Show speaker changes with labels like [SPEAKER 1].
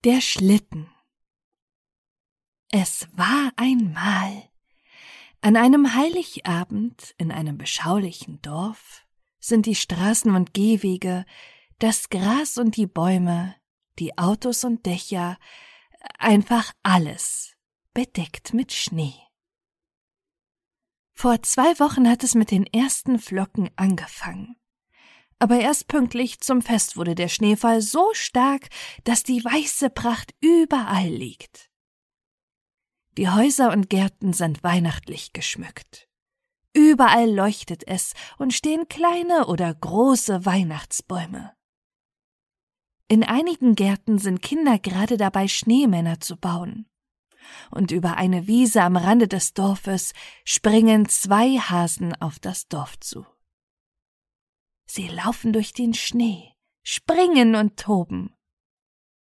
[SPEAKER 1] Der Schlitten. Es war einmal. An einem Heiligabend in einem beschaulichen Dorf sind die Straßen und Gehwege, das Gras und die Bäume, die Autos und Dächer, einfach alles bedeckt mit Schnee. Vor 2 Wochen hat es mit den ersten Flocken angefangen. Aber erst pünktlich zum Fest wurde der Schneefall so stark, dass die weiße Pracht überall liegt. Die Häuser und Gärten sind weihnachtlich geschmückt. Überall leuchtet es und stehen kleine oder große Weihnachtsbäume. In einigen Gärten sind Kinder gerade dabei, Schneemänner zu bauen. Und über eine Wiese am Rande des Dorfes springen 2 Hasen auf das Dorf zu. Sie laufen durch den Schnee, springen und toben.